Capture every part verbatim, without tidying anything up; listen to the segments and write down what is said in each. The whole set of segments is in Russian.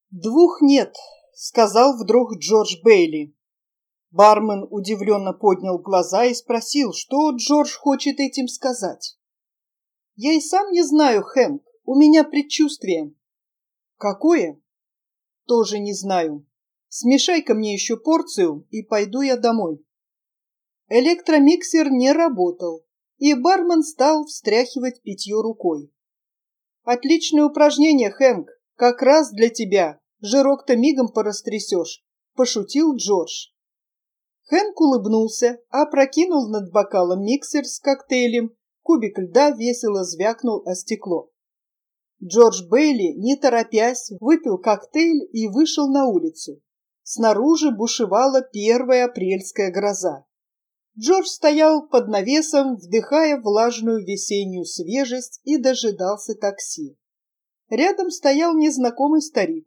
«Двух нет», — сказал вдруг Джордж Бейли. Бармен удивленно поднял глаза и спросил, что Джордж хочет этим сказать. «Я и сам не знаю, Хэнк, у меня предчувствие». «Какое?» «Тоже не знаю. Смешай-ка мне еще порцию, и пойду я домой». Электромиксер не работал, и бармен стал встряхивать питье рукой. «Отличное упражнение, Хэнк, как раз для тебя. Жирок-то мигом порастрясешь», — пошутил Джордж. Хэнк улыбнулся, опрокинул над бокалом миксер с коктейлем, кубик льда весело звякнул о стекло. Джордж Бейли, не торопясь, выпил коктейль и вышел на улицу. Снаружи бушевала первая апрельская гроза. Джордж стоял под навесом, вдыхая влажную весеннюю свежесть, и дожидался такси. Рядом стоял незнакомый старик.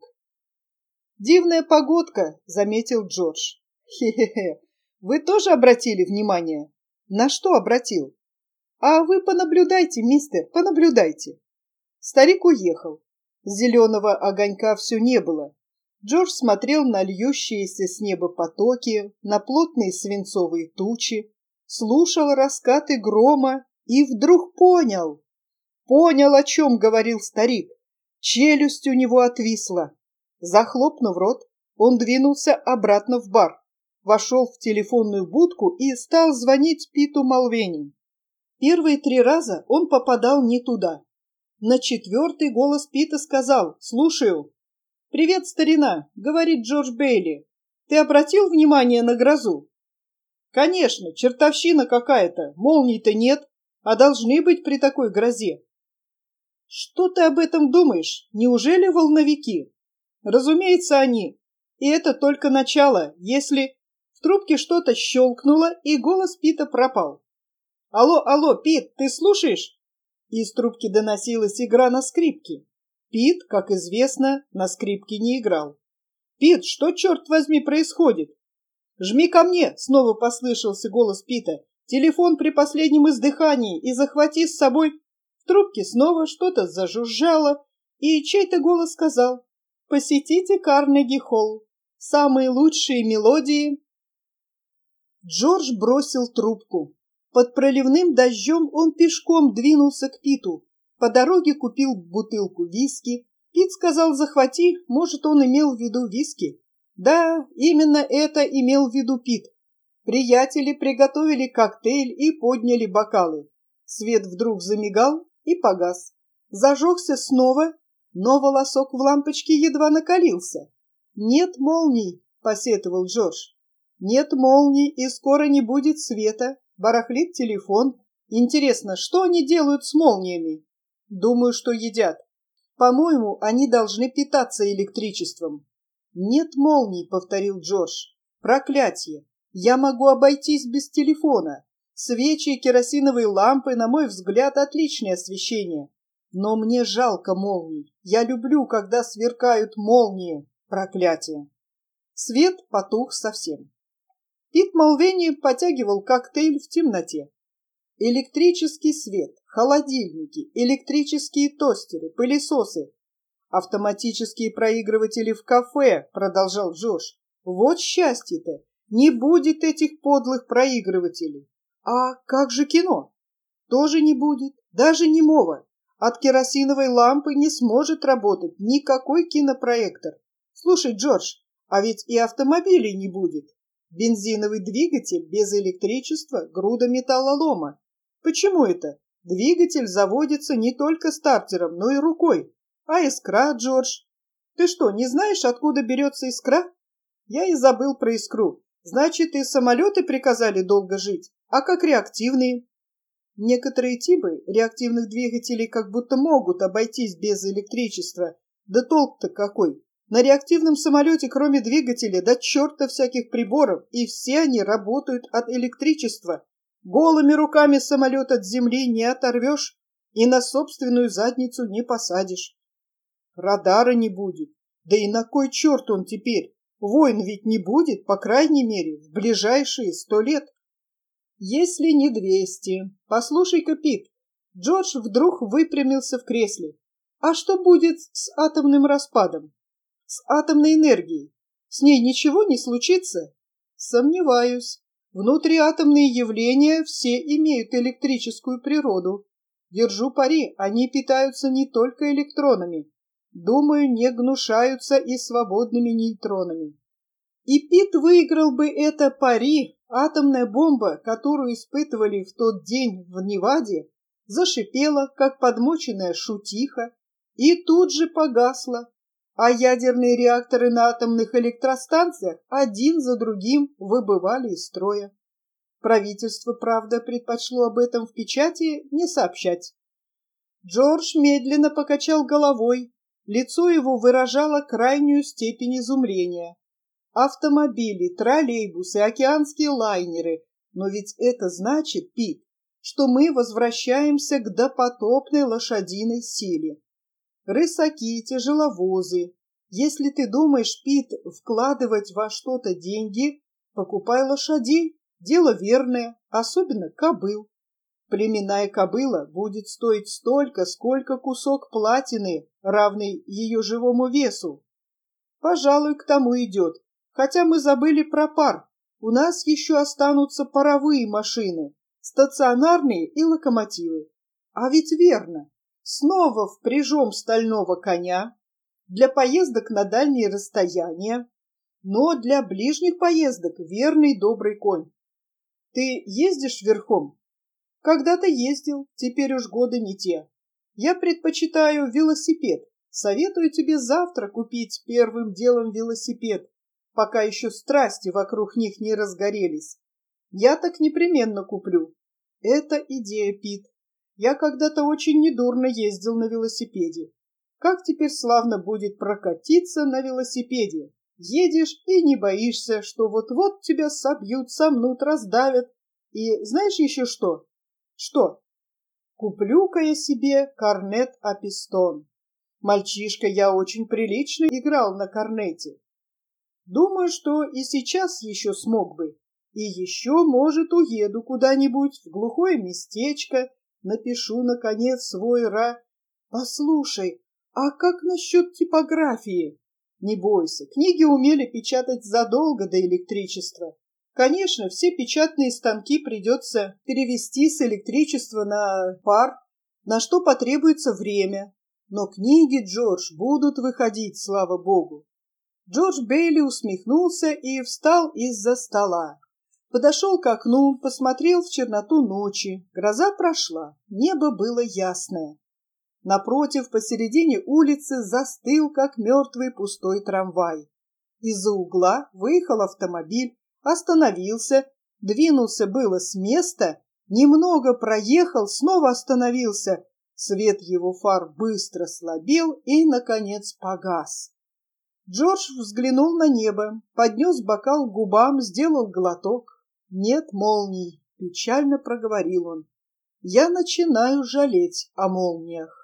«Дивная погодка», — заметил Джордж. «Хе-хе-хе. Вы тоже обратили внимание?» «На что обратил?» «А вы понаблюдайте, мистер, понаблюдайте». Старик уехал. Зеленого огонька все не было. Джордж смотрел на льющиеся с неба потоки, на плотные свинцовые тучи, слушал раскаты грома и вдруг понял. Понял, о чем говорил старик. Челюсть у него отвисла. Захлопнув рот, он двинулся обратно в бар, вошел в телефонную будку и стал звонить Питу Малвени. Первые три раза он попадал не туда. На четвертый голос Пита сказал: «Слушаю». «Привет, старина», — говорит Джордж Бейли. «Ты обратил внимание на грозу?» «Конечно, чертовщина какая-то, молний-то нет, а должны быть при такой грозе». «Что ты об этом думаешь? Неужели волновики?» «Разумеется, они. И это только начало, если...» В трубке что-то щелкнуло, и голос Пита пропал. «Алло, алло, Пит, ты слушаешь?» Из трубки доносилась игра на скрипке. Пит, как известно, на скрипке не играл. «Пит, что, черт возьми, происходит?» «Жми ко мне!» — снова послышался голос Пита. «Телефон при последнем издыхании и захвати с собой...» В трубке снова что-то зажужжало, и чей-то голос сказал: «Посетите Карнеги-холл. Самые лучшие мелодии...» Джордж бросил трубку. Под проливным дождем он пешком двинулся к Питу. По дороге купил бутылку виски. Пит сказал: «Захвати», может, он имел в виду виски. Да, именно это имел в виду Пит. Приятели приготовили коктейль и подняли бокалы. Свет вдруг замигал и погас. Зажегся снова, но волосок в лампочке едва накалился. «Нет молний», — посетовал Джордж. «Нет молний, и скоро не будет света. Барахлит телефон. Интересно, что они делают с молниями?» «Думаю, что едят. По-моему, они должны питаться электричеством». «Нет молний», — повторил Джордж. «Проклятье! Я могу обойтись без телефона. Свечи и керосиновые лампы, на мой взгляд, отличное освещение. Но мне жалко молний. Я люблю, когда сверкают молнии. Проклятие!» Свет потух совсем. Пит Малвени потягивал коктейль в темноте. Электрический свет, холодильники, электрические тостеры, пылесосы, автоматические проигрыватели в кафе, продолжал Джордж. Вот счастье-то! Не будет этих подлых проигрывателей. А как же кино? Тоже не будет, даже немого. От керосиновой лампы не сможет работать никакой кинопроектор. Слушай, Джордж, а ведь и автомобилей не будет. Бензиновый двигатель без электричества — груда металлолома. Почему это? Двигатель заводится не только стартером, но и рукой. А искра, Джордж? Ты что, не знаешь, откуда берется искра? Я и забыл про искру. Значит, и самолеты приказали долго жить. А как реактивные? Некоторые типы реактивных двигателей как будто могут обойтись без электричества. Да толк-то какой! На реактивном самолете, кроме двигателя, до черта всяких приборов, и все они работают от электричества. Голыми руками самолет от земли не оторвешь и на собственную задницу не посадишь. Радара не будет. Да и на кой черт он теперь? Войн ведь не будет, по крайней мере, в ближайшие сто лет. Если не двести. Послушай-ка, Пит. Джордж вдруг выпрямился в кресле. А что будет с атомным распадом? с атомной энергией? С ней ничего не случится? Сомневаюсь. Внутриатомные явления все имеют электрическую природу. Держу пари, они питаются не только электронами. Думаю, не гнушаются и свободными нейтронами. И Пит выиграл бы это пари. Атомная бомба, которую испытывали в тот день в Неваде, зашипела, как подмоченная шутиха, и тут же погасла, а ядерные реакторы на атомных электростанциях один за другим выбывали из строя. Правительство, правда, предпочло об этом в печати не сообщать. Джордж медленно покачал головой, лицо его выражало крайнюю степень изумления. Автомобили, троллейбусы, океанские лайнеры. Но ведь это значит, Пит, что мы возвращаемся к допотопной лошадиной силе. Рысаки, тяжеловозы. Если ты думаешь, Пит, вкладывать во что-то деньги, покупай лошадей. Дело верное, особенно кобыл. Племенная кобыла будет стоить столько, сколько кусок платины, равный ее живому весу. Пожалуй, к тому идет. Хотя мы забыли про пар. У нас еще останутся паровые машины, стационарные и локомотивы. А ведь верно. Снова впряжем стального коня для поездок на дальние расстояния, но для ближних поездок верный добрый конь. Ты ездишь верхом? Когда-то ездил, теперь уж годы не те. Я предпочитаю велосипед. Советую тебе завтра купить первым делом велосипед, пока еще страсти вокруг них не разгорелись. Я так непременно куплю. Это идея, Пит. Я когда-то очень недурно ездил на велосипеде. Как теперь славно будет прокатиться на велосипеде. Едешь и не боишься, что вот-вот тебя собьют, сомнут, раздавят. И знаешь еще что? Что? Куплю-ка я себе корнет Апистон. Мальчишка, я очень прилично играл на корнете. Думаю, что и сейчас еще смог бы. И еще, может, уеду куда-нибудь в глухое местечко, напишу, наконец, свой ра... Послушай, а как насчет типографии? Не бойся, книги умели печатать задолго до электричества. Конечно, все печатные станки придется перевести с электричества на пар, на что потребуется время. Но книги, Джордж, будут выходить, слава богу. Джордж Бейли усмехнулся и встал из-за стола. Подошел к окну, посмотрел в черноту ночи. Гроза прошла, небо было ясное. Напротив, посередине улицы, застыл, как мертвый пустой трамвай. Из-за угла выехал автомобиль, остановился, двинулся было с места, немного проехал, снова остановился. Свет его фар быстро слабел и, наконец, погас. Джордж взглянул на небо, поднес бокал к губам, сделал глоток. Нет молний, печально проговорил он. Я начинаю жалеть о молниях.